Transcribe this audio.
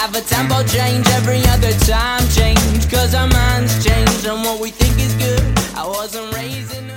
have a tempo change every other time change, cause our minds change and what we think is good. I wasn't raised in